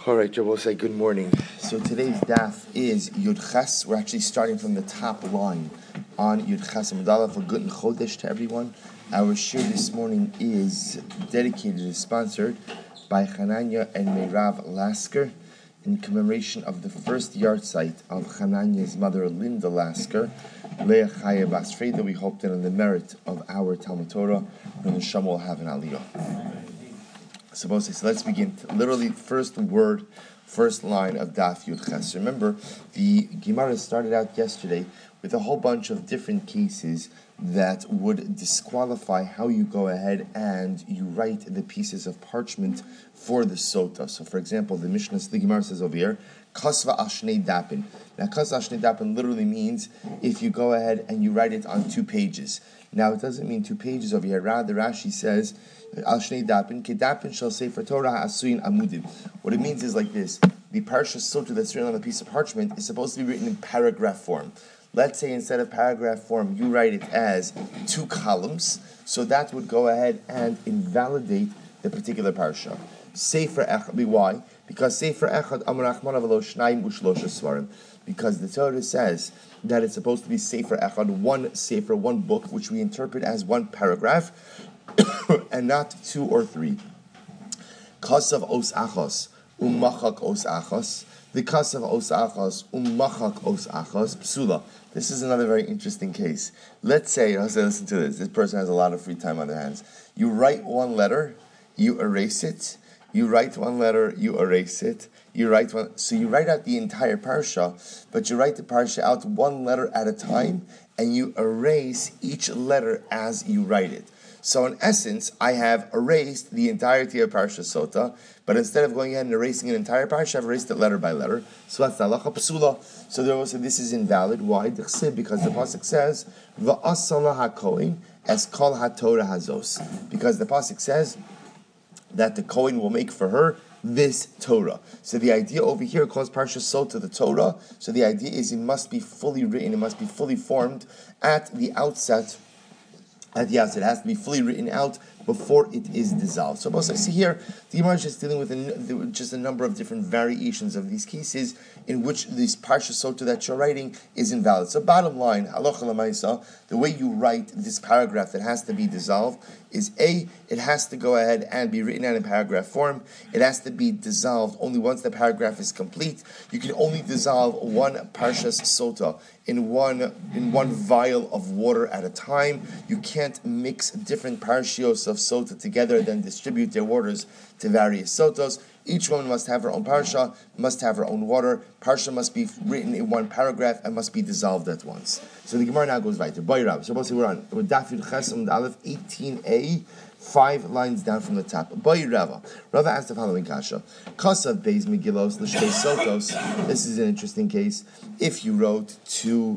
All right, Joe, we'll say good morning. So today's daf is Yud Ches. We're actually starting from the top line on Yud Ches Amudala for Guten Chodesh to everyone. Our shir this morning is dedicated, is sponsored by Hananya and Meirav Lasker in commemoration of the first yahrzeit of Hananya's mother, Linda Lasker, Leah Chaya Bas Freda. We hope that on the merit of our Talmud Torah, the Neshama will have an aliyah. So let's begin. Literally, first word, first line of Daf Yud Ches. Remember, the Gemara started out yesterday with a whole bunch of different cases that would disqualify how you go ahead and you write the pieces of parchment for the sota. So, for example, the Gemara says over here, Kasva Ashnei Dapin. Now, Kasva Ashnei Dapin literally means if you go ahead and you write it on 2 pages. Now, it doesn't mean 2 pages over here. Rather, Rashi says, Al Shnei Dapin, Kedapin shall say for Torah Asuin Amudim. What it means is like this: the Parsha Sota that's written on a piece of parchment is supposed to be written in paragraph form. Let's say instead of paragraph form, you write it as 2 columns, so that would go ahead and invalidate the particular Parsha. Sefer Echad, why? Because Sefer Echad Amar Achmana v'lo Shnayim u'Shlosha Svarim. Because the Torah says that it's supposed to be Sefer Echad, one Sefer, one book, which we interpret as 1 paragraph, and not 2 or 3. Kasav os achos, umachak os achos. The kasav os achos, umachak os achos, psula. This is another very interesting case. Let's say, listen to this. This person has a lot of free time on their hands. You write 1 letter, you erase it. You write 1 letter, you erase it. You write one. So you write out the entire parsha, but you write the parsha out 1 letter at a time, and you erase each letter as you write it. So in essence, I have erased the entirety of Parsha Sota, but instead of going ahead and erasing an entire Parsha, I've erased it letter by letter. So that's halacha psula. So they will say this is invalid. Why? Because the pasuk says, "Va'asala hakohen es kol haTorah hazos." Because the pasuk says that the Kohen will make for her this Torah. So the idea over here calls Parsha Sota the Torah. So the idea is it must be fully written, it must be fully formed at the outset. It has to be fully written out before it is dissolved. So, I see here, the Gemara is just dealing with just a number of different variations of these cases in which this Parsha Sota that you're writing is invalid. So, bottom line, halacha l'maisa, the way you write this paragraph that has to be dissolved is A, it has to go ahead and be written out in paragraph form. It has to be dissolved only once the paragraph is complete. You can only dissolve 1 Parshas Sota in one vial of water at a time. You can't mix different parshios of sota together, then distribute their waters to various sotos. Each woman must have her own parsha, must have her own water. Parsha must be written in 1 paragraph and must be dissolved at once. So the Gemara now goes weiter. Bayrav. So we're on Daf Yud Ches Amud Aleph 18a, 5 lines down from the top. Bayrav. Rava asked the following kasha: Kasav Beis Megillos l'Shtei Sotos. This is an interesting case. If you wrote two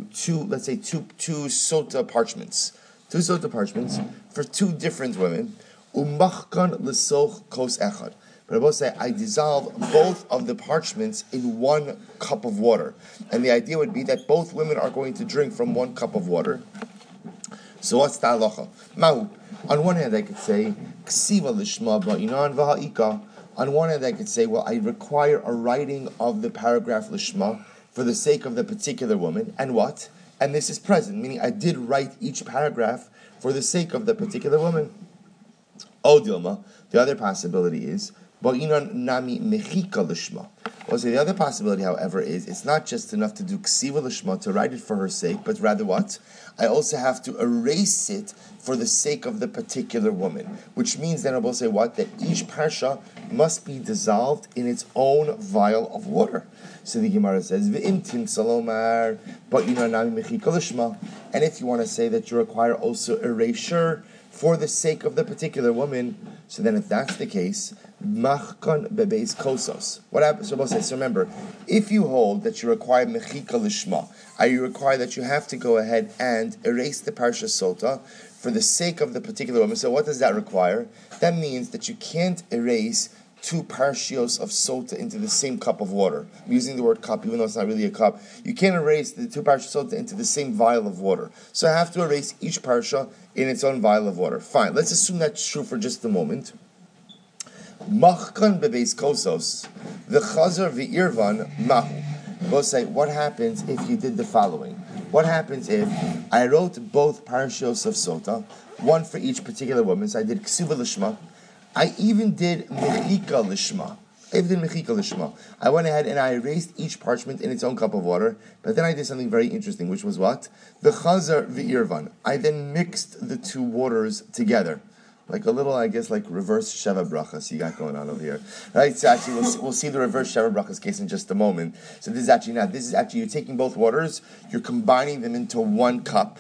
sota parchments. 2 sota parchments for 2 different women. Umachkan l'soch kos echad. But I will say, I dissolve both of the parchments in 1 cup of water. And the idea would be that both women are going to drink from 1 cup of water. So what's the halacha? Mahu. On one hand, I could say, ksiva lishma ba'inan v'ha'ika. On one hand, I could say, well, I require a writing of the paragraph lishma for the sake of the particular woman. And what? And this is present, meaning I did write each paragraph for the sake of the particular woman. O Dilma, the other possibility is, Ba'inan nami mechika lishma. Well, so the other possibility, however, is it's not just enough to do ksiva lishma, to write it for her sake, but rather what? I also have to erase it for the sake of the particular woman. Which means then I will say what? That each parsha must be dissolved in its own vial of water. So the Gemara says, V'imtin salomar, ba'inan nami mechika lishma. And if you want to say that you require also erasure for the sake of the particular woman, so then if that's the case, machkan bebeis kosos. What happens? So remember, if you hold that you require mechika lishma, you require that you have to go ahead and erase the parsha sota for the sake of the particular woman. So what does that require? That means that you can't erase 2 parshios of sota into the same cup of water. I'm using the word cup, even though it's not really a cup. You can't erase the 2 parshios of sota into the same vial of water. So I have to erase each parsha in its own vial of water. Fine, let's assume that's true for just a moment. Machkan bebeis kosos. The chazar v'irvan mahu. We'll say, what happens if you did the following? What happens if I wrote both parashos of Sota, one for each particular woman? So I did ksuva lishma. I even did mechika lishma. I went ahead and I erased each parchment in its own cup of water, but then I did something very interesting, which was what? The chazar v'irvan. I then mixed the two waters together. Like a little, I guess, like reverse Sheva Brachas you got going on over here. Right? So actually, we'll see the reverse Sheva Brachas case in just a moment. So this is actually you're taking both waters, you're combining them into one cup,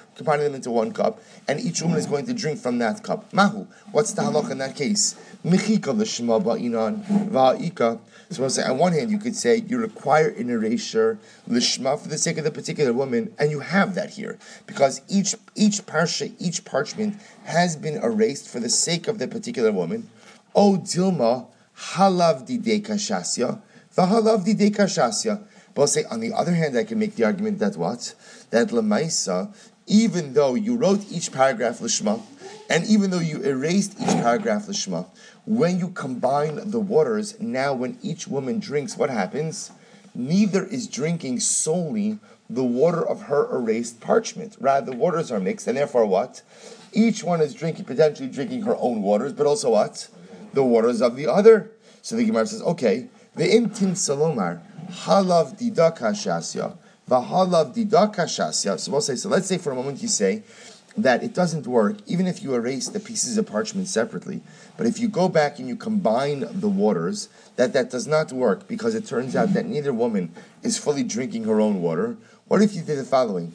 and each woman is going to drink from that cup. Mahu, what's the halach in that case? Mechika l'shma ba'inan va'ika. So we'll say, on one hand, you could say you require an erasure l'shma for the sake of the particular woman, and you have that here because each parsha, each parchment has been erased for the sake of the particular woman. O Dilma halav didei kashasya v'halav didei kashasya. But I'll say, on the other hand, I can make the argument that what? That lemaisa, even though you wrote each paragraph l'shma, and even though you erased each paragraph l'shma, when you combine the waters, now when each woman drinks, what happens? Neither is drinking solely the water of her erased parchment. Rather, the waters are mixed, and therefore what? Each one is potentially drinking her own waters, but also what? The waters of the other. So the Gemara says, okay, the imtin salomar, halav didak hashasya, v'halav didak hashasya. So we'll say, so let's say for a moment you say that it doesn't work, even if you erase the pieces of parchment separately. But if you go back and you combine the waters, that does not work, because it turns out that neither woman is fully drinking her own water. What if you did the following?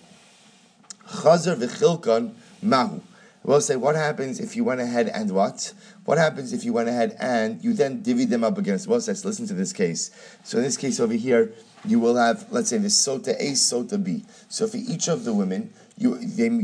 Chazar v'chilkan mahu. We'll say, what happens if you went ahead and what? What happens if you went ahead and you then divvy them up against? Well, says, listen to this case. So in this case over here, you will have, let's say, this sota A, sota B. So for each of the women, you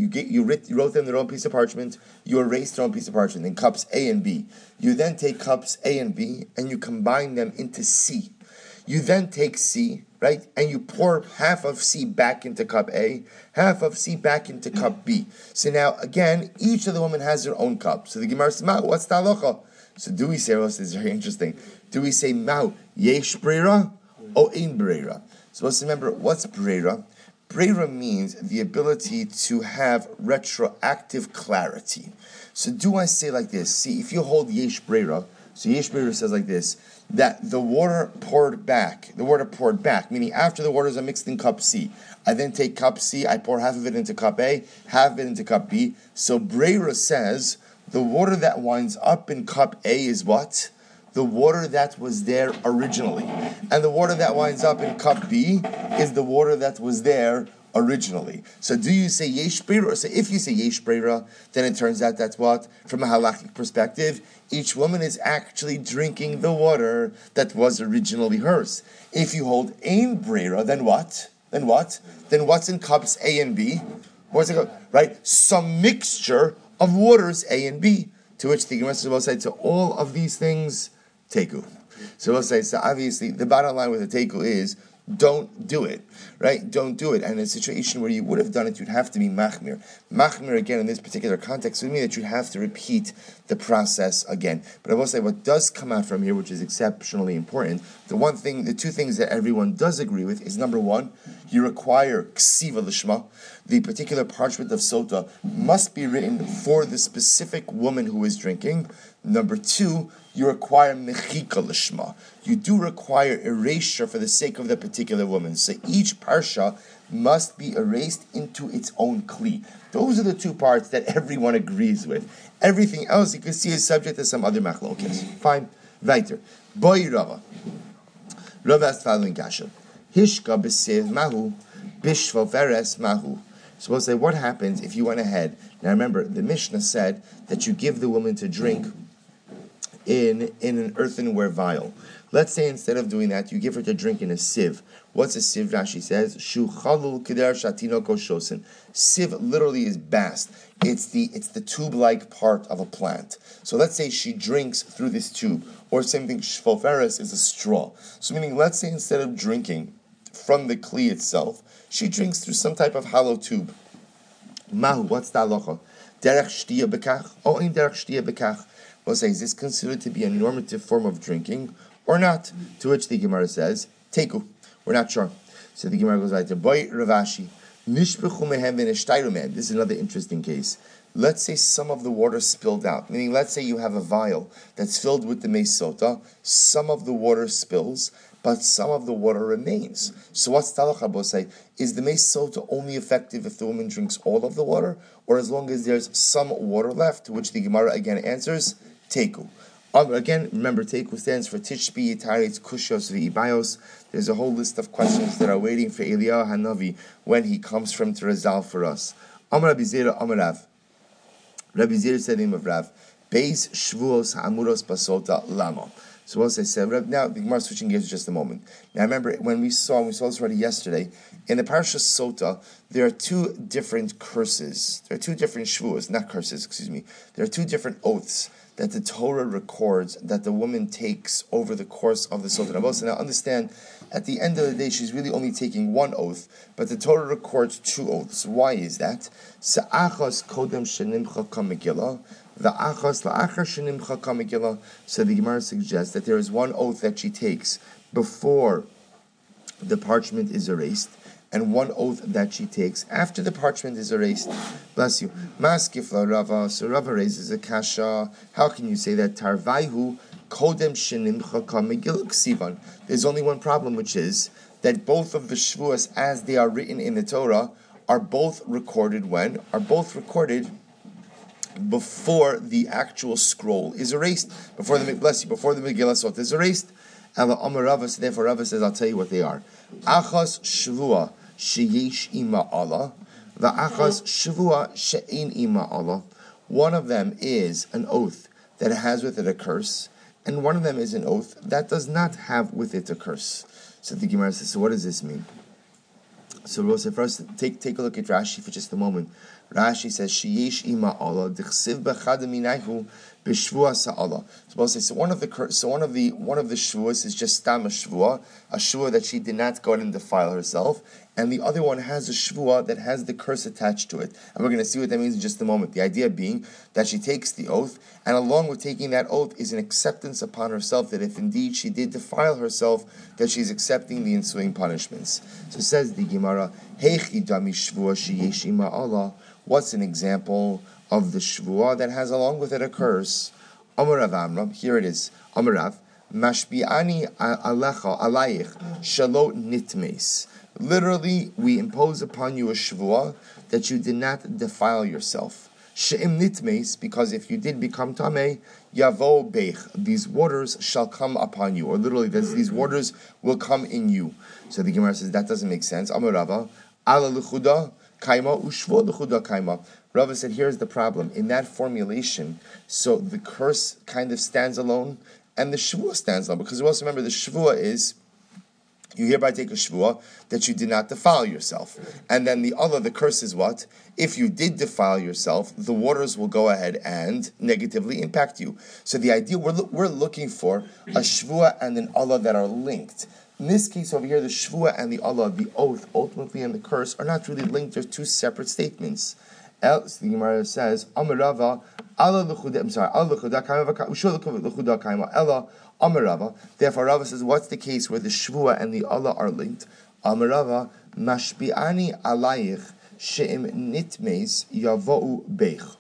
wrote them their own piece of parchment, you erased their own piece of parchment in cups A and B. You then take cups A and B and you combine them into C. You then take C, right, and you pour half of C back into cup A, half of C back into cup B. So now, again, each of the women has their own cup. So the Gemara says, Ma'u, what's the halacha? So do we say, well, this is very interesting, do we say, Ma'u, yesh breira, or ein breira? So let's remember, what's breira? Breira means the ability to have retroactive clarity. So do I say like this? See, if you hold yesh breira, so yesh breira says like this, that the water poured back, meaning after the waters are mixed in cup C, I then take cup C, I pour half of it into cup A, half of it into cup B. So breira says the water that winds up in cup A is what? The water that was there originally. And the water that winds up in cup B is the water that was there originally. So do you say yesh breira? So if you say yesh breira, then it turns out that's what? From a halakhic perspective, each woman is actually drinking the water that was originally hers. If you hold ein breira, then what? Then what's in cups A and B? What's it called? Right? Some mixture of waters A and B. To which the Gemara will say, to all of these things, teku. So we'll say, so obviously the bottom line with the teku is, don't do it, right? Don't do it. And in a situation where you would have done it, you'd have to be machmir. Machmir, again, in this particular context, would mean that you'd have to repeat the process again. But I will say what does come out from here, which is exceptionally important, the two things that everyone does agree with is, number one, you require ksiva lishma. The particular parchment of sota must be written for the specific woman who is drinking. Number two, you require mechika lishma. You do require erasure for the sake of the particular woman. So each parsha must be erased into its own kli. Those are the two parts that everyone agrees with. Everything else you can see is subject to some other machlokes. Fine. Weiter. Boy Rava. Rava asked following kasha. Hishka b'sev mahu, bishvo veres mahu. So we'll say, what happens if you went ahead? Now remember, the Mishnah said that you give the woman to drink in an earthenware vial. Let's say instead of doing that, you give her to drink in a sieve. What's a sieve? Rashi says, Shu chalul keder shatino koshosin. Sieve literally is bast. It's the tube-like part of a plant. So let's say she drinks through this tube, or same thing, shvoferes is a straw. So meaning, let's say instead of drinking from the kli itself, she drinks through some type of hollow tube. Mahu, what's the halacha? Derech shtiya bekach, or in derech shtiya bekach. We'll say, is this considered to be a normative form of drinking, or not? To which the Gemara says, Teku. We're not sure. So the Gemara goes right to Boy Ravashi. This is another interesting case. Let's say some of the water spilled out. Meaning, let's say you have a vial that's filled with the meis sota. Some of the water spills, but some of the water remains. So what's Talach Abosai? Is the meis sota only effective if the woman drinks all of the water, or as long as there's some water left? To which the Gemara again answers, Teku. Again, remember, Teku stands for Tishbi, Yitaritz, Kushos, V'ibayos. There's a whole list of questions that are waiting for Eliyahu Hanavi when he comes from to resolve for us. Amar Rabbi Zera, Amar Rav. Rabbi Zera said the name of Rav. Beis Shvuos Ha'amuros Basota Lama. So what I said, now the Gemara is switching gears just a moment. Now remember, when we saw this already yesterday, in the Parasha Sota, there are two different curses. There are two different shvuos, not curses, excuse me. There are two different oaths that the Torah records that the woman takes over the course of the Sota Navos. Now understand, at the end of the day, she's really only taking one oath, but the Torah records two oaths. Why is that? Sa'achos kodem shenimcha kamegillah, va'achos la'achar shenimcha kamegillah. So the Gemara suggests that there is one oath that she takes before the parchment is erased, and one oath that she takes after the parchment is erased. Bless you. Maskif la Rava. So Rava raises a kasha. How can you say that? Tarvaihu kodem shenimcha kamegillah ksivan. There's only one problem, which is that both of the shvuas, as they are written in the Torah, are both recorded when? Are both recorded before the actual scroll is erased. Before the Megillah Sot is erased. Ela Amar Rava. So therefore Rava says, I'll tell you what they are. Achas shvua sheyesh ima Allah, va'achas shvua she'ein ima Allah. One of them is an oath that has with it a curse, and one of them is an oath that does not have with it a curse. So the Gemara says, so what does this mean? So we'll say first, take a look at Rashi for just a moment. Rashi says, sheyesh ima Allah, dichsiv b'chad minayhu b'shvua sa'Allah. So we'll say, one of the shvuas is just stam a shvua that she did not go out and defile herself, and the other one has a shvua that has the curse attached to it. And we're going to see what that means in just a moment. The idea being that she takes the oath, and along with taking that oath is an acceptance upon herself that if indeed she did defile herself, that she's accepting the ensuing punishments. So says the Gemara, Heichi dami shvua sheyesh ima Allah. What's an example of the shvuah that has along with it a curse? Amar Rav Amram, here it is. Amar Rav, mashbi'ani alecha alayich shalo nitmes. Literally, we impose upon you a shvuah that you did not defile yourself. She'im nitmes, because if you did become tameh, yavo beich, these waters shall come upon you, or literally, these waters will come in you. So the Gemara says that doesn't make sense. Amar Rava, ala l'chuda kaima ushvo l'chuda kaima. Rava said, here's the problem. In that formulation, so the curse kind of stands alone, and the shvuah stands alone. Because we also remember the shvuah is, you hereby take a shvuah that you did not defile yourself. And then the curse is what? If you did defile yourself, the waters will go ahead and negatively impact you. So the idea, we're looking for a shvuah and an Allah that are linked. In this case over here, the shvuah and the Allah, the oath, ultimately, and the curse are not really linked. They're two separate statements. Else, the Gemara says, Amarava, Allah l'chuda, I'm sorry, Allah l'chuda kaima, ushul l'chuda kaima, Ella, Amarava. Therefore, Rava says, what's the case where the shvuah and the Allah are linked? Amarava, mashbi'ani alayich, she'im nitmes yavo'u beich.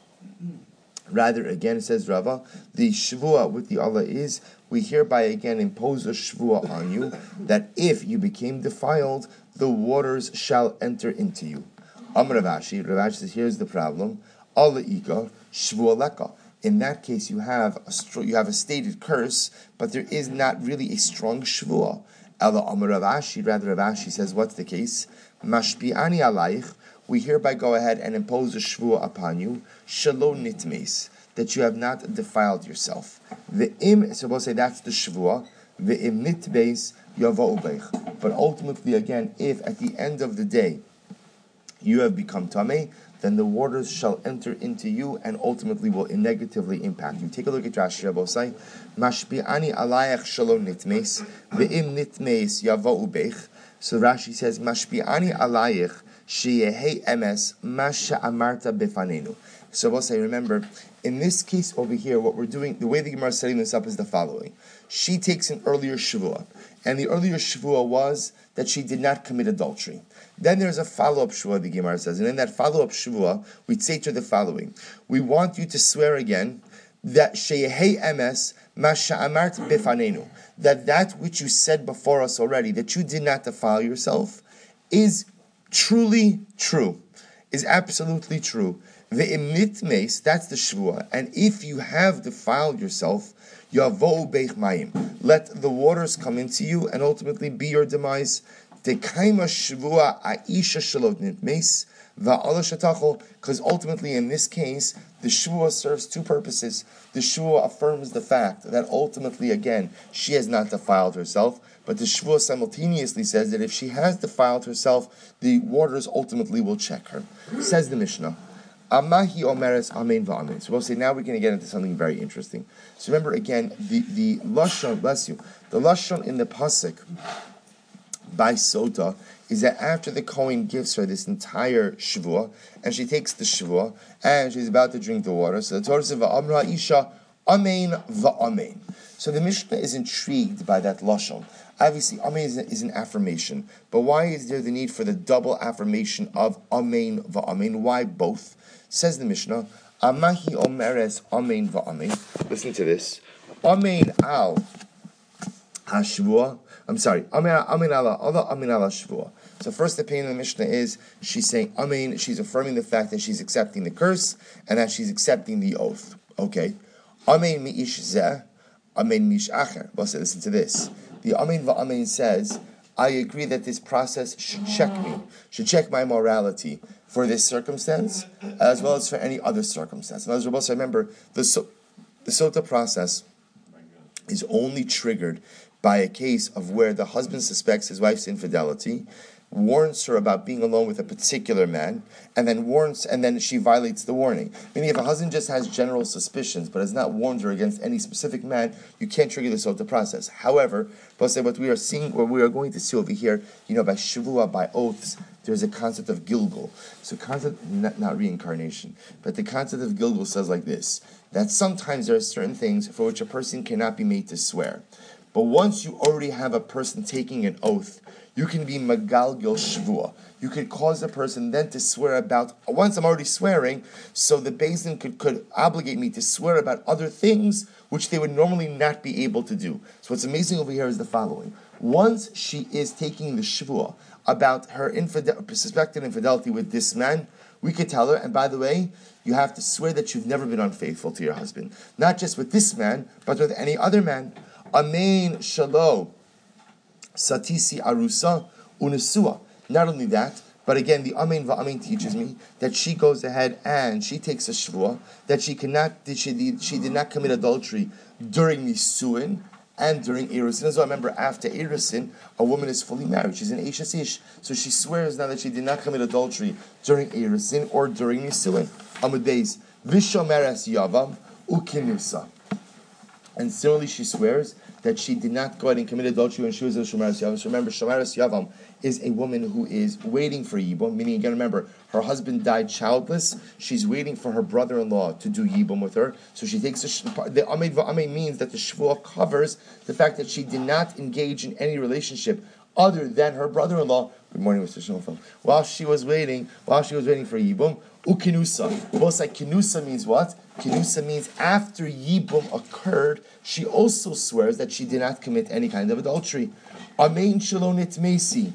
Rather, again, it says Rava, the shvuah with the Allah is, we hereby again impose a shvuah on you, that if you became defiled, the waters shall enter into you. Amar Rav Ashi says, here's the problem. Allah ika shvuah leka. In that case, you have a stated curse, but there is not really a strong shvuah. Ella Amar Rav Ashi, rather Rav Ashi says, what's the case? Mashpi'ani alayich, we hereby go ahead and impose a shvuah upon you, shalo nitmes, that you have not defiled yourself. So we'll say that's the shvuah. Ve'im nitmes yava'u beich. But ultimately, again, if at the end of the day you have become tameh, then the waters shall enter into you and ultimately will negatively impact you. Take a look at Rashi Rabosai. Mashbi'ani alayach shalom nitmes, ve'im nitmes yava'u beich. So Rashi says, Mashbi'ani alayach sheyehei emes masha amarta befanenu. So we'll say, remember, in this case over here, what we're doing, the way the Gemara is setting this up is the following. she takes an earlier Shavua. And the earlier Shavua was that she did not commit adultery. Then there's a follow-up Shavua, the Gemara says. And in that follow-up Shavua, we'd say to her the following. We want you to swear again that Sheyehei Emes Ma Sha'amart Bifanenu, that which you said before us already, that you did not defile yourself, is truly true, is absolutely true. Ve'imnit meis, that's the Shavua. And if you have defiled yourself, Yavo Beich Mayim, let the waters come into you and ultimately be your demise. Dekaima Shavua Aisha Shalot Nitmeis Va'ala Shatachol, because ultimately in this case, the Shavua serves two purposes. The Shavua affirms the fact that ultimately, again, she has not defiled herself, but the Shavua simultaneously says that if she has defiled herself, the waters ultimately will check her. Says the Mishnah, Amahi Omeres Amen Va'amen. So we'll say now we're going to get into something very interesting. So remember again, the Lashon, bless you, the Lashon in the Pasuk by Sota is that after the Kohen gives her this entire Shavua, and she takes the Shavua, and she's about to drink the water, so the Torah says, Va'amra Isha Amen Va'amen. So the Mishnah is intrigued by that Lashon. Obviously, Amen is an affirmation, but why is there the need for the double affirmation of Amen Va'amen? Why both? Says the Mishnah, Amahi Omeres Amen Va'amen. Listen to this. Amen al Hashvua. I'm sorry. Amen ala Shvua. So first opinion of the Mishnah is she's saying Amen, she's affirming the fact that she's accepting the curse and that she's accepting the oath. Okay. Amen mi'ish zeh, Amen mi'ish acher. Well, so listen to this. The Amen va'amen says, I agree that this process should check my morality for this circumstance, as well as for any other circumstance. And as we also remember, the Sota process is only triggered by a case of where the husband suspects his wife's infidelity, warns her about being alone with a particular man, and then she violates the warning. Meaning, if a husband just has general suspicions but has not warned her against any specific man, you can't trigger the Sota process. However, what we are seeing, or we are going to see over here, by Shavua, by oaths, there's a concept of Gilgul. So not reincarnation, but the concept of Gilgul says like this, that sometimes there are certain things for which a person cannot be made to swear. But once you already have a person taking an oath, you can be Magalgil Shavua. You could cause a person then to swear about, once I'm already swearing, so the Beis Din could obligate me to swear about other things which they would normally not be able to do. So what's amazing over here is the following. Once she is taking the Shavua about her suspected infidelity with this man, we could tell her, and by the way, you have to swear that you've never been unfaithful to your husband. Not just with this man, but with any other man. Amen Shalom Satisi Arusa Unesua. Not only that, but again, the Amen Va'amen teaches me that she goes ahead and she takes a Shvua, that she did not commit adultery during Nisuin and during Erusin. As well, remember, after Erusin, a woman is fully married. She's an Eishes Ish. So she swears now that she did not commit adultery during Erusin or during Nisuin. Amud Beis, Vishomeres Yavam Ukinusa. And similarly, she swears that she did not go ahead and commit adultery when she was a Shomeres Yavam. So remember, Shomeres Yavam is a woman who is waiting for Yibum, meaning, again, remember, her husband died childless. She's waiting for her brother-in-law to do Yibum with her. So she takes the Amen Va'amen means that the Shvuah covers the fact that she did not engage in any relationship other than her brother-in-law. Good morning, Mr. Schoenfeld. While she was waiting for Yibum, Ukinusa. We'll say Kinusa means what? Kinusa means after Yibum occurred, she also swears that she did not commit any kind of adultery. Amen Shalonit Mesi.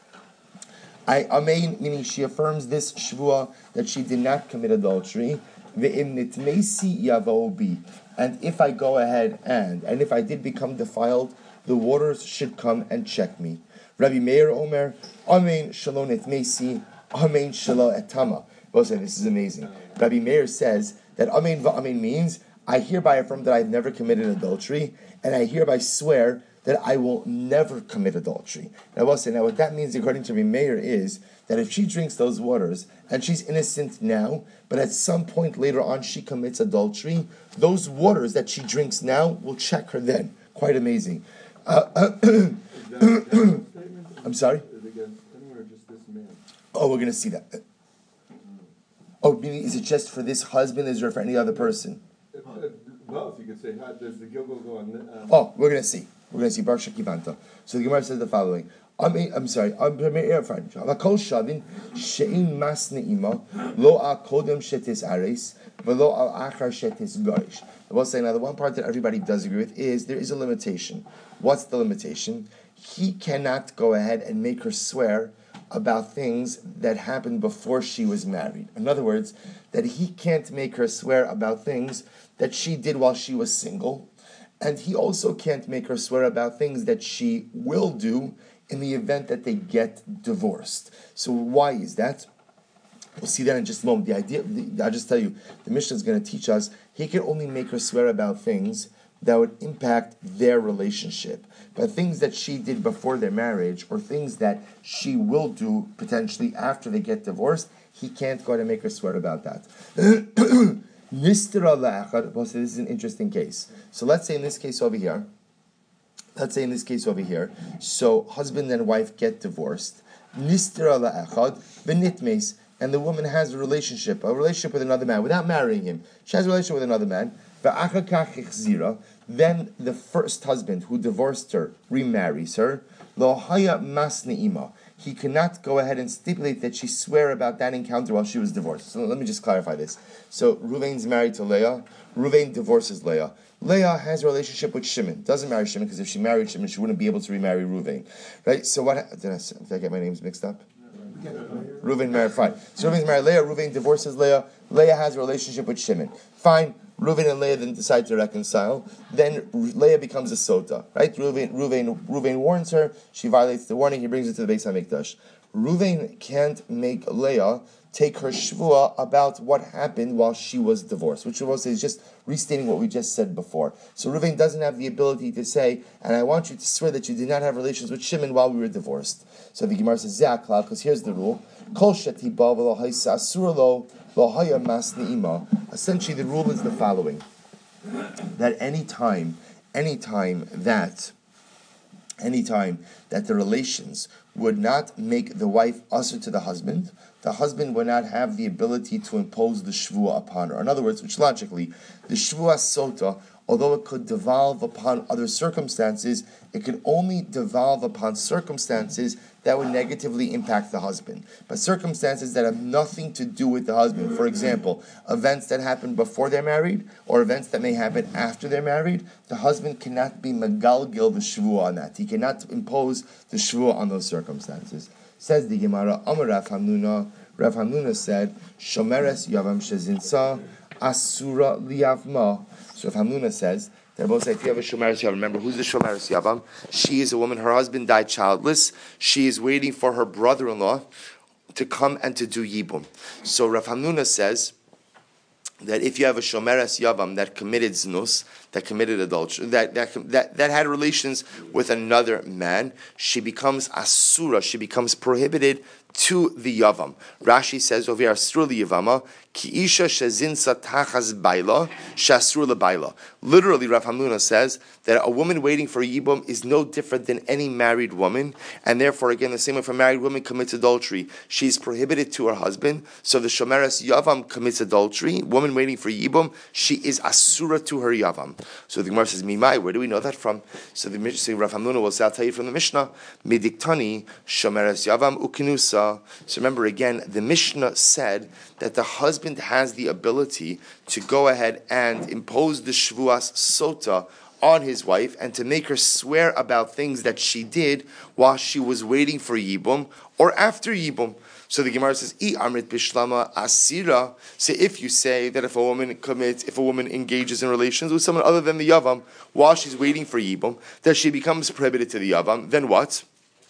Amen, meaning she affirms this Shvua that she did not commit adultery. Ve'im nitmesi yavobi. And if I go ahead and if I did become defiled, the waters should come and check me. Rabbi Meir Omer, Amen Shalom Nitmesi, Amen Shalom Etama. This is amazing. Rabbi Meir says that Amen Va'amen means I hereby affirm that I've never committed adultery, and I hereby swear that I will never commit adultery. Now what that means according to Rabbi Meir is that if she drinks those waters and she's innocent now, but at some point later on she commits adultery, those waters that she drinks now will check her then. Quite amazing. I'm sorry? Oh, we're going to see that. Oh, meaning is it just for this husband? Is it for any other person? Both. You could say, how does the Gilgal go on? We're going to see. Baruch Shekivanta. So the Gemara says the following. I'm sorry. Vakol shavin she'in mas ne'ima lo al kodem shetis ares v'lo al achar shetis garish. I will say now the one part that everybody does agree with is there is a limitation. What's the limitation? He cannot go ahead and make her swear about things that happened before she was married. In other words, that he can't make her swear about things that she did while she was single, and he also can't make her swear about things that she will do in the event that they get divorced. So why is that? We'll see that in just a moment. I'll just tell you, the Mishnah is going to teach us, he can only make her swear about things that would impact their relationship. But things that she did before their marriage, or things that she will do potentially after they get divorced, he can't go ahead and make her swear about that. This is an interesting case. So let's say in this case over here, so husband and wife get divorced, and the woman has a relationship with another man without marrying him. She has a relationship with another man. Then the first husband who divorced her remarries her. He cannot go ahead and stipulate that she swear about that encounter while she was divorced. So let me just clarify this. So Ruvain's married to Leah. Ruvain divorces Leah. Leah has a relationship with Shimon. Doesn't marry Shimon because if she married Shimon, she wouldn't be able to remarry Ruvain. Right? So did I get my names mixed up? Ruvain married, fine. So Ruvain's married Leah. Ruvain divorces Leah. Leah has a relationship with Shimon. Fine. Ruvain and Leah then decide to reconcile. Then Leah becomes a sota, right? Ruvain warns her. She violates the warning. He brings her to the Beis Hamikdash. Ruvain can't make Leah take her shvua about what happened while she was divorced, which Ruvain is just restating what we just said before. So Ruvain doesn't have the ability to say, and I want you to swear that you did not have relations with Shimon while we were divorced. So the Gemara says, Ze'aklal, because here's the rule. Kol shetiba v'lo haisa asura lo haya mas ne'ima. Essentially, the rule is the following: that any time that the relations would not make the wife usher to the husband would not have the ability to impose the shvua upon her. In other words, which logically, the shvua sota, although it could devolve upon other circumstances, it could only devolve upon circumstances that would negatively impact the husband. But circumstances that have nothing to do with the husband, for example, events that happen before they're married, or events that may happen after they're married, the husband cannot be megalgil the shvua on that. He cannot impose the shvua on those circumstances. Says the Gemara, Amar Rav Hamnuna said, Shomeres Yavam Shezinsa Asura Liyavma. So Rav Hamnuna says, they're both say, if you have a Shomeres Yavam, remember, who's the Shomeres Yavam? She is a woman, her husband died childless. She is waiting for her brother-in-law to come and to do Yibum. So Rav Hamnuna says that if you have a Shomeres Yavam that committed znus, that committed adultery, that had relations with another man, she becomes asura, she becomes prohibited to the Yavam. Rashi says over here, Asur Yavama, Ki Isha Shezinsa Tachas Baila, Shasur Baila. Literally, Rav Hamnuna says that a woman waiting for Yibum is no different than any married woman, and therefore, again, the same way if a married woman commits adultery, she is prohibited to her husband. So the Shomeres Yavam commits adultery, woman waiting for Yibum, she is Asura to her Yavam. So the Gemara says, Mimai, where do we know that from? So the Mishnah, Rav Hamnuna will say, I'll tell you from the Mishnah, Midiktani, Shomeres Yavam Ukinusa. So remember again, the Mishnah said that the husband has the ability to go ahead and impose the Shvuas Sota on his wife and to make her swear about things that she did while she was waiting for Yibum or after Yibum. So the Gemara says, I amrit bishlama asira. So if you say that if a woman engages in relations with someone other than the Yavam while she's waiting for Yibum, that she becomes prohibited to the Yavam, then what?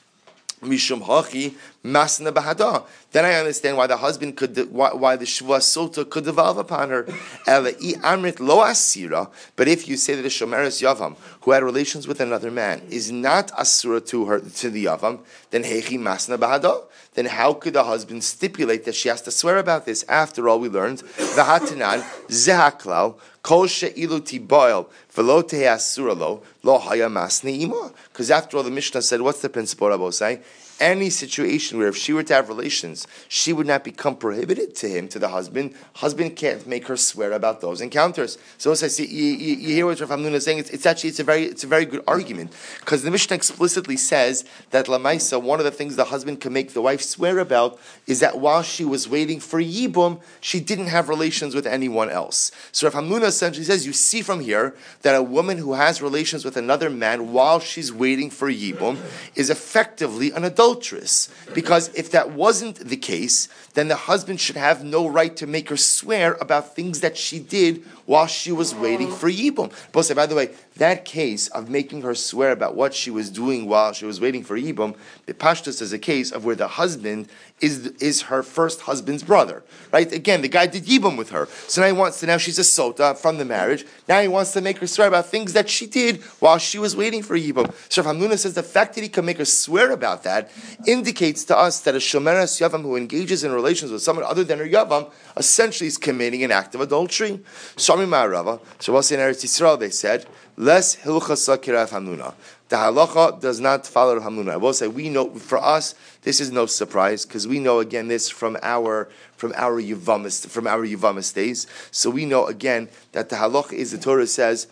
Mishum hachi masna bahada. Then I understand why the husband why the shvua sota could devolve upon her. Elai amrit lo asira. But if you say that a shomeres yavam who had relations with another man is not asura to the yavam, then hechi masna bahada. Then how could the husband stipulate that she has to swear about this? After all, we learned v'hatanan zehaklal Kol she'ilu tiboil v'lo te'asura lo haya masni ima. Because after all, the Mishnah said, what's the principle, Rabbosai? Any situation where if she were to have relations, she would not become prohibited to him, to the husband. Husband can't make her swear about those encounters. So as I see, you hear what Rav Hamnuna is saying. It's a very good argument, because the Mishnah explicitly says that Lamaisa, one of the things the husband can make the wife swear about is that while she was waiting for Yibum, she didn't have relations with anyone else. So Rav Hamnuna essentially says, you see from here that a woman who has relations with another man while she's waiting for Yibum is effectively an adulteress. Because if that wasn't the case, then the husband should have no right to make her swear about things that she did while she was waiting for Yibum. By the way, that case of making her swear about what she was doing while she was waiting for Yibum, the Pashtus is a case of where the husband is her first husband's brother, right? Again, the guy did Yibum with her, so now she's a sota from the marriage. Now he wants to make her swear about things that she did while she was waiting for Yibum. So Rav Hamnuna says the fact that he can make her swear about that indicates to us that a shomeres yavam who engages in relations with someone other than her yavam essentially is committing an act of adultery. Shami Ma'arava. So we'll say in Eretz Yisrael they said, Les hilchasa kirav Hamnuna. The halacha does not follow Rav Hamnuna. I will say we know, for us this is no surprise, because we know again this from our Yuvamis days. So we know again that the halacha is, the Torah says,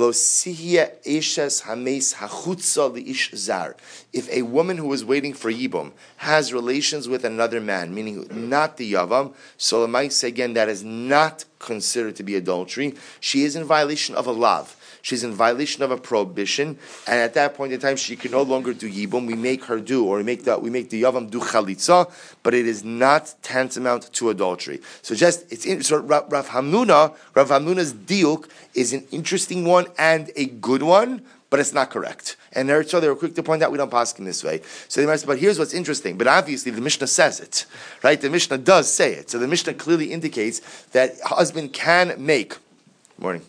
if a woman who is waiting for Yibum has relations with another man, meaning not the Yavam, so Lamaisa again that is not considered to be adultery. She is in violation of a lav. She's in violation of a prohibition, and at that point in time, she can no longer do yibum. We make her do, or we make the yavam do chalitza, but it is not tantamount to adultery. So Rav Hamnuna's diuk is an interesting one and a good one, but it's not correct. And they were quick to point out we don't pass in this way. So they might say, but here's what's interesting. But obviously the Mishnah says it, right? The Mishnah does say it. So the Mishnah clearly indicates that husband can make. Morning.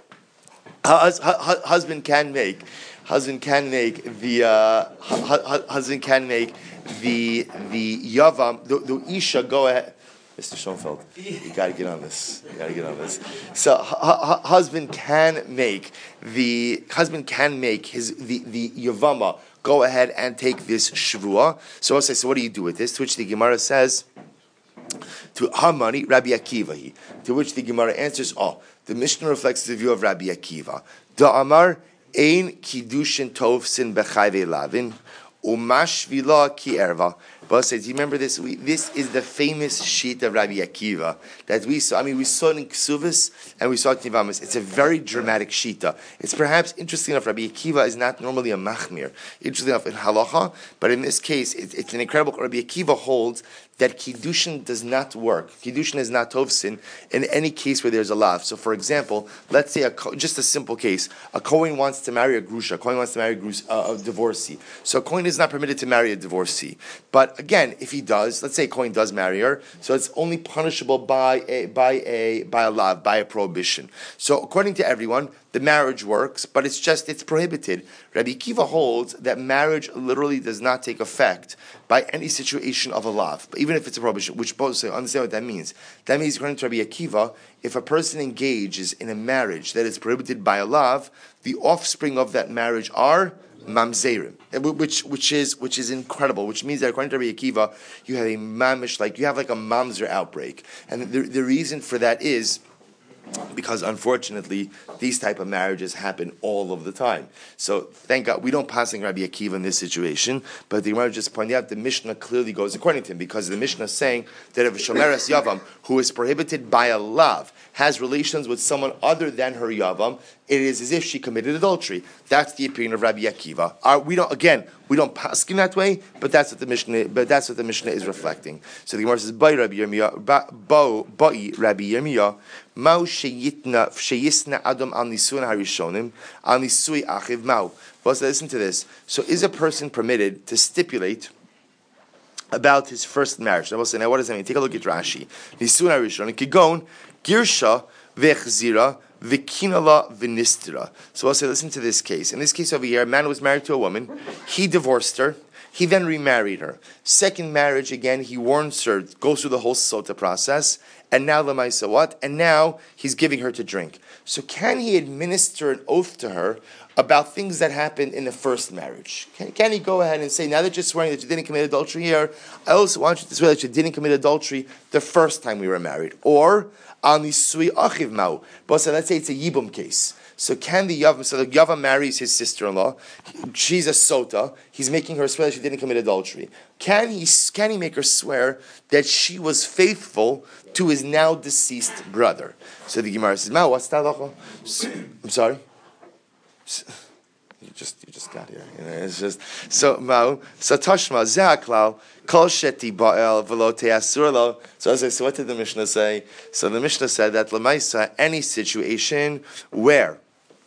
Husband can make the yavam, the isha. Go ahead, Mr. Schoenfeld. You got to get on this. So husband can make the yavama go ahead and take this shvua. So I'll say, so what do you do with this? To which the Gemara says, to Hamani Rabbi Akiva. To which the Gemara answers, the Mishnah reflects the view of Rabbi Akiva. Da'amar ein kiddushin tovsin b'chayve lavin umashvila ki erva. But says, do you remember this? This is the famous sheet of Rabbi Akiva that we saw. We saw it in Ksuvas and we saw it in Tivamis. It's a very dramatic shita. It's perhaps interesting enough. Rabbi Akiva is not normally a machmir. Interesting enough in halacha, but in this case, it's an incredible. Rabbi Akiva holds that kiddushin does not work. Kiddushin is not tovsin in any case where there's a lav. So, for example, let's say just a simple case: a kohen wants to marry a grusha. A kohen wants to marry a divorcee. So, a kohen is not permitted to marry a divorcee. But again, if he does, let's say a kohen does marry her, so it's only punishable by a lav, by a prohibition. So, according to everyone, the marriage works, but it's prohibited. Rabbi Akiva holds that marriage literally does not take effect by any situation of a lav, but even if it's a prohibition, which both say, understand what that means. That means, according to Rabbi Akiva, if a person engages in a marriage that is prohibited by a lav, the offspring of that marriage are mamzerim, which is incredible. Which means that according to Rabbi Akiva, you have a mamish, you have like a mamzer outbreak, and the reason for that is because unfortunately these type of marriages happen all of the time. So thank God we don't passing Rabbi Akiva in this situation, but the Gemara just pointed out the Mishnah clearly goes according to him, because the Mishnah is saying that if a shomeres yavam who is prohibited by a lav has relations with someone other than her yavam, it is as if she committed adultery. That's the opinion of Rabbi Akiva. We don't pass in that way, but that's what the Mishnah is reflecting. So the Gemara says, "Bai Rabbi Yirmiyah, Mau sheyisna adam al nisuin harishonim al nisui achiv mau." Well, so listen to this. So, is a person permitted to stipulate about his first marriage? Now, what does that mean? Take a look at Rashi. Nisuin harishonim kigon girsha vechzira Vikinala vinistira. So I'll say, listen to this case. In this case over here, a man was married to a woman. He divorced her. He then remarried her. Second marriage, again, he warns her, goes through the whole sota process. And now lemaisa what? And now he's giving her to drink. So can he administer an oath to her about things that happened in the first marriage? Can he go ahead and say, now that you're swearing that you didn't commit adultery here, I also want you to swear that you didn't commit adultery the first time we were married? Or, al nisui achiv mau. But so let's say it's a yibum case. So can the Yavam, so the Yavam marries his sister-in-law, she's a sota, he's making her swear that she didn't commit adultery. Can he make her swear that she was faithful to his now deceased brother? So the Gemara says, Ma, what's that? I'm sorry? You just got here. It's just so Tashma Zehaklal Kol Sheti Ba'el Velo Te'asurlo. So what did the Mishnah say? So the Mishnah said that Lamaisa, any situation where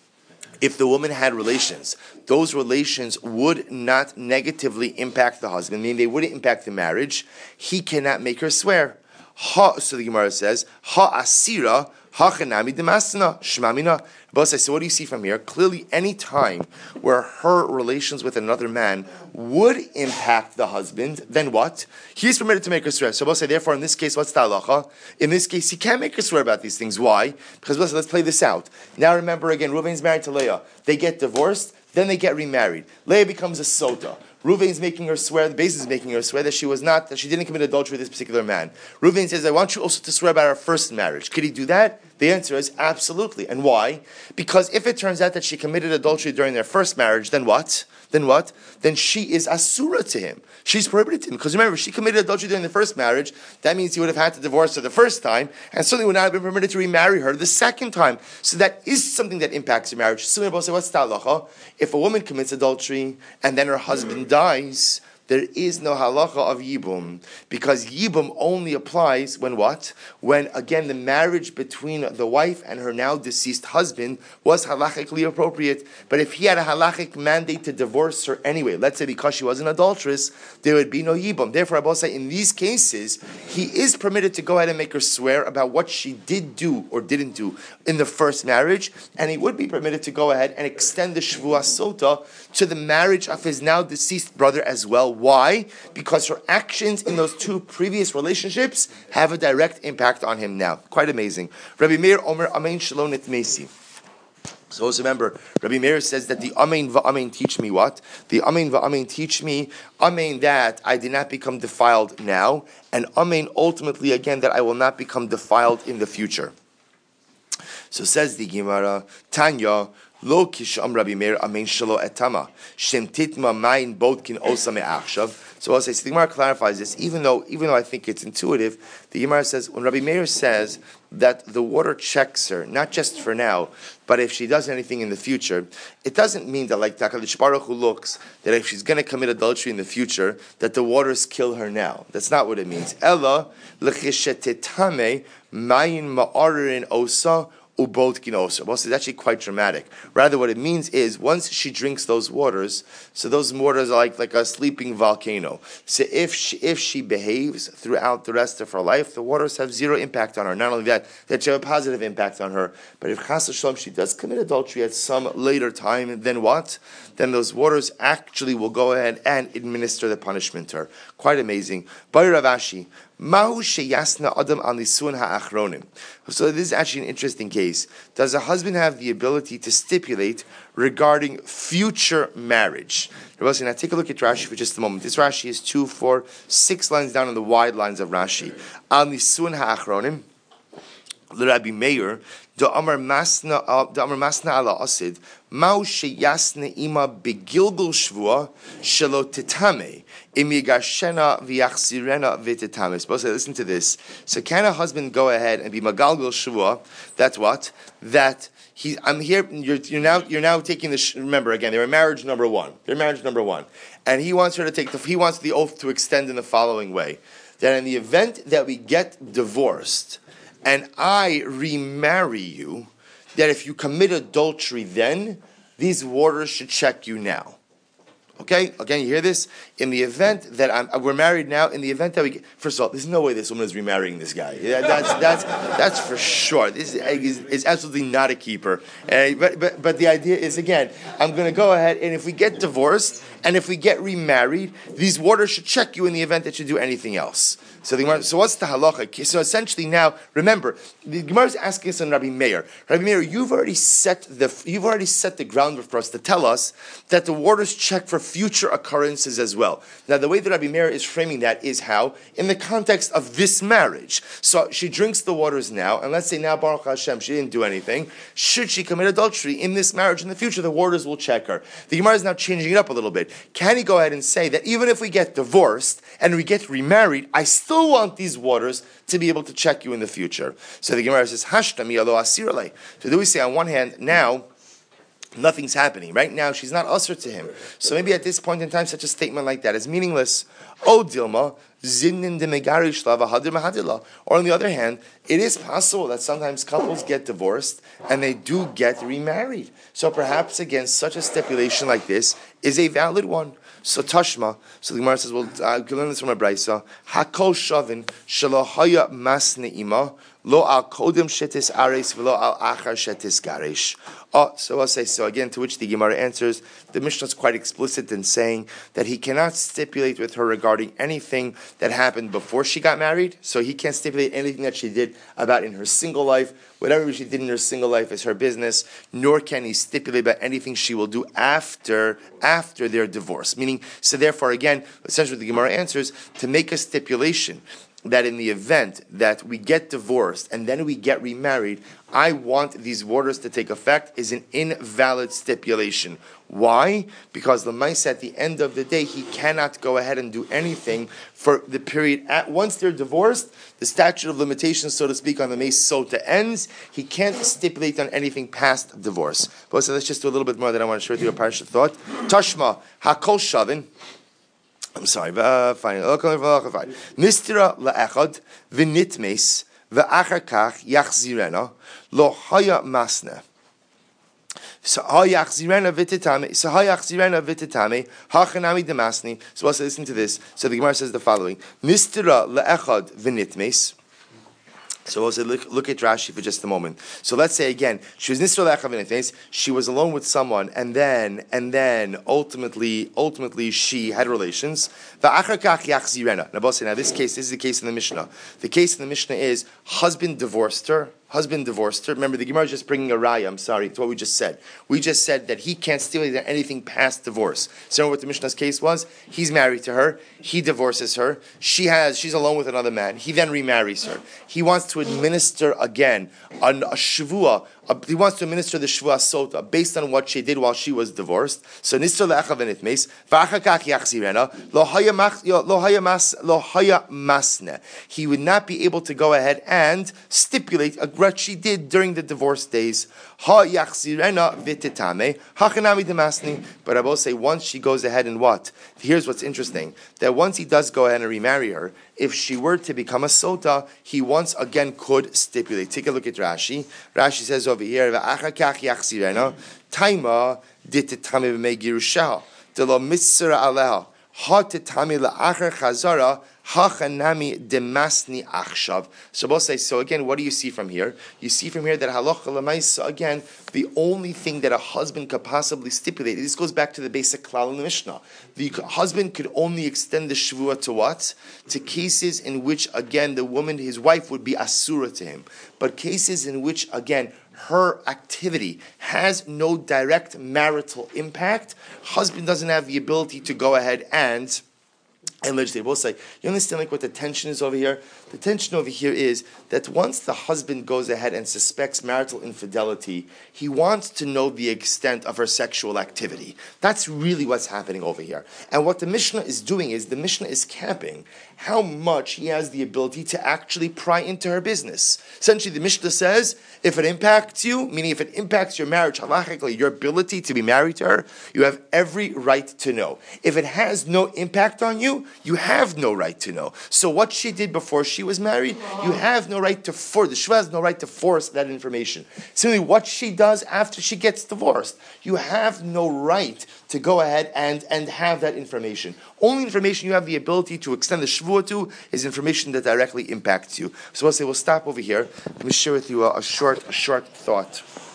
if the woman had relations, those relations would not negatively impact the husband, meaning they wouldn't impact the marriage, he cannot make her swear. So the Gemara says, asira hachanami demasna shmamina. So what do you see from here? Clearly, any time where her relations with another man would impact the husband, then what? He is permitted to make her swear. So both say, therefore, in this case, what's the halacha? In this case, he can't make her swear about these things. Why? Because let's play this out. Now remember again, Reuven's married to Leah. They get divorced, then they get remarried. Leah becomes a sota. Reuven's making her swear, the basis is making her swear that she didn't commit adultery with this particular man. Reuven says, I want you also to swear about our first marriage. Could he do that? The answer is absolutely. And why? Because if it turns out that she committed adultery during their first marriage, then what? Then she is asura to him. She's prohibited to him. Because remember, if she committed adultery during the first marriage, that means he would have had to divorce her the first time, and certainly would not have been permitted to remarry her the second time. So that is something that impacts your marriage. So what's the halacha? If a woman commits adultery and then her husband dies, there is no halacha of yibum, because yibum only applies when what? When, again, the marriage between the wife and her now deceased husband was halachically appropriate. But if he had a halachic mandate to divorce her anyway, let's say because she was an adulteress, there would be no yibum. Therefore, I will say in these cases, he is permitted to go ahead and make her swear about what she did do or didn't do in the first marriage, and he would be permitted to go ahead and extend the shvuah sota to the marriage of his now deceased brother as well. Why? Because her actions in those two previous relationships have a direct impact on him now. Quite amazing. Rabbi Meir Omer Amen Shalom Nitmesi. So also remember, Rabbi Meir says that the Amen va'amen teach me what? The Amen va'amen teach me, Amen that I did not become defiled now, and Amen ultimately again that I will not become defiled in the future. So says the Gemara, Tanya, Lo kisham Rabbi Meir amen shelo etama shem titma mayin bodkin osa me'achshav. So I'll say, so the Gemara clarifies this, even though I think it's intuitive. The Gemara says when Rabbi Meir says that the water checks her, not just for now, but if she does anything in the future, it doesn't mean that like HaKadosh Baruch Hu looks that if she's going to commit adultery in the future, that the waters kill her now. That's not what it means. Ella lechishetetame mayin ma'arin osa. Well, it's actually quite dramatic. Rather, what it means is once she drinks those waters, so those waters are like a sleeping volcano. So if she behaves throughout the rest of her life, the waters have zero impact on her. Not only that she have a positive impact on her, but if Chas V'Shalom she does commit adultery at some later time, then what? Then those waters actually will go ahead and administer the punishment to her. Quite amazing. Bari Rav Ashi. So this is actually an interesting case. Does a husband have the ability to stipulate regarding future marriage? Now take a look at Rashi for just a moment. This Rashi is 2, 4, 6 lines down on the wide lines of Rashi. Al nisun ha'achronim, l'Rabbi Meir, da'amar masna ala asid, ma'u sheyasne ima begilgul shvua shelo titame. Listen to this. So can a husband go ahead and be magalgal shvua? That's what? That I'm here. You're now taking this. Remember again, they're marriage number one, and he wants her to take he wants the oath to extend in the following way: that in the event that we get divorced and I remarry you, that if you commit adultery, then these waters should check you now. Okay, again, you hear this? In the event that we're married now, in the event that first of all, there's no way this woman is remarrying this guy. That's for sure. This is absolutely not a keeper. But the idea is, again, I'm going to go ahead, and if we get divorced, and if we get remarried, these waters should check you in the event that you do anything else. So what's the halacha? So essentially now, remember, the Gemara is asking us on Rabbi Meir. Rabbi Meir, you've already set the groundwork for us to tell us that the waters check for future occurrences as well. Now, the way that Rabbi Meir is framing that is how? In the context of this marriage. So she drinks the waters now, and let's say now, Baruch Hashem, she didn't do anything. Should she commit adultery in this marriage in the future, the waters will check her. The Gemara is now changing it up a little bit. Can he go ahead and say that even if we get divorced and we get remarried, I still want these waters to be able to check you in the future? So the Gemara says, Hashtami alo asirale. So do we say on one hand, now, nothing's happening. Right now, she's not usher to him. So maybe at this point in time, such a statement like that is meaningless. Oh, Dilma, zinin de megarish lava hadir mahadila. Or on the other hand, it is possible that sometimes couples get divorced and they do get remarried. So perhaps, again, such a stipulation like this is a valid one. So Tashma, so the Gemara says, well, I can learn this from a Brisa. Hakol shavin shelo haya mas ne'ima lo al kodem shetis ares v'lo al achar shetis garesh. So I'll say, so again, to which the Gemara answers, the Mishnah is quite explicit in saying that he cannot stipulate with her regarding anything that happened before she got married, so he can't stipulate anything that she did about in her single life. Whatever she did in her single life is her business, nor can he stipulate about anything she will do after their divorce. Meaning, so therefore, again, essentially the Gemara answers, to make a stipulation that in the event that we get divorced and then we get remarried, I want these waters to take effect is an invalid stipulation. Why? Because the mice at the end of the day, he cannot go ahead and do anything for the period. Once they're divorced, the statute of limitations, so to speak, on the mace sota ends. He can't stipulate on anything past divorce. But so let's just do a little bit more that I want to share with you a parasha thought. Tashma, hakol shavin. I'm sorry, fine. Nistira la'echad v'nitmes v'achar kach yachzirena lo haya masna. So hayachzirena v'titame hachanami demasni. So let's listen to this. So the Gemara says the following: Nistira la'echad v'nitmes. So we'll say, look at Rashi for just a moment. So let's say again, she was nisra le'achav v'nitmes. She was alone with someone, and then ultimately she had relations. Va'achar kach yachzirena. Now this is the case in the Mishnah. The case in the Mishnah is husband divorced her. Remember, the Gemara is just bringing a raya. I'm sorry, it's what we just said. We just said that he can't stipulate anything past divorce. So remember what the Mishnah's case was? He's married to her. He divorces her. She's alone with another man. He then remarries her. He wants to administer again a shvua. He wants to administer the shvua sota based on what she did while she was divorced. So nisra le'achav v'nitmes v'achar kach yachzirena lo haya masne. He would not be able to go ahead and stipulate what she did during the divorce days. Ha yachzirena v'titame hachanami demasni. But I will say, once she goes ahead and what? Here's what's interesting: that once he does go ahead and remarry her, if she were to become a sota, he once again could stipulate. Take a look at Rashi. Rashi says over here, "V'achar kach yachzirena taima dititame b'mei girusha delo mitzra aleha ha titame la'achar chazara." Hachanami demasni achshav. So we'll say, so again, what do you see from here? You see from here that halacha l'maisa, again, the only thing that a husband could possibly stipulate, this goes back to the basic klal in the Mishnah. The husband could only extend the shvua to what? To cases in which, again, the woman, his wife, would be asura to him. But cases in which, again, her activity has no direct marital impact, husband doesn't have the ability to go ahead and legislate. We'll say, you understand like what the tension is over here? The tension over here is that once the husband goes ahead and suspects marital infidelity, he wants to know the extent of her sexual activity. That's really what's happening over here. And what the Mishnah is doing is, the Mishnah is capping how much he has the ability to actually pry into her business. Essentially, the Mishnah says, if it impacts you, meaning if it impacts your marriage, halachically, your ability to be married to her, you have every right to know. If it has no impact on you, you have no right to know. So what she did before she she was married, you have no right to force, the Shva has no right to force that information. Simply what she does after she gets divorced, you have no right to go ahead and have that information. Only information you have the ability to extend the Shvuah to is information that directly impacts you. So we'll stop over here. Let me share with you a short thought.